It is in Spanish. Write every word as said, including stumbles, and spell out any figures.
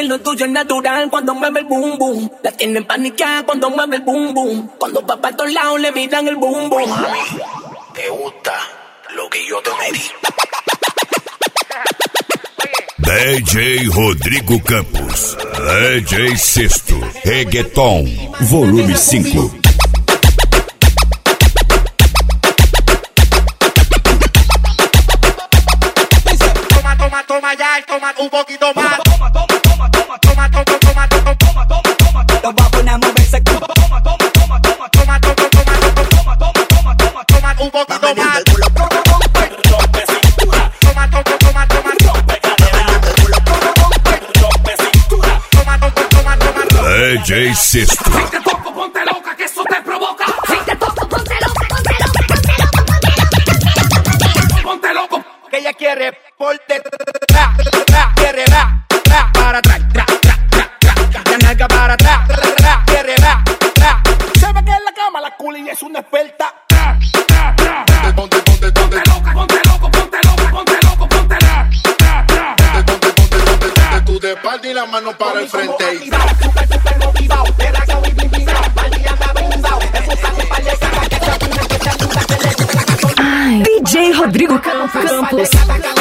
lo tuyo es natural cuando mueve el boom boom. La tienen paniqueada cuando mueve el boom boom. Cuando va para todos lados le miran el boom boom. Mami, te gusta lo que yo te metí. D J Rodrigo Campos, D J Sesto, Reggaeton, volume cinco. Toma, toma, toma ya, toma un poquito más. Toma, toma, toma, toma, toma, toma, toma, toma, toma, toma, toma. Lo va a poner a moverse. Toma, toma, toma, toma, toma, toma, toma, toma, toma, toma, toma, toma, toma, un poquito más. D J Sesto. Si te toco, ponte loca, que eso te provoca. Si te toco, ponte loca, ponte loca, ponte loca, ponte loca. Ponte loco. Que ella quiere por detrás, quiere ra, ra, para atrás, tra, tra, tra, tra, la nalga para atrás, ra, quiere ra, ra. Se ve que en la cama la culi es una experta. Tra, tra, tra, tra. Ponte, ponte, ponte, Ponte loca, ponte loco, ponte loca, ponte loco, ponte loca. Tra, tra, tra. ponte, ponte, ponte, ponte, ponte tú de espalda y la mano para el frente. Super, super motivado, te la cago y blindado. Vale, anda blindado, es un saco para llegar a que se apune, que se apune, que le gusta. D J Rodrigo Campos.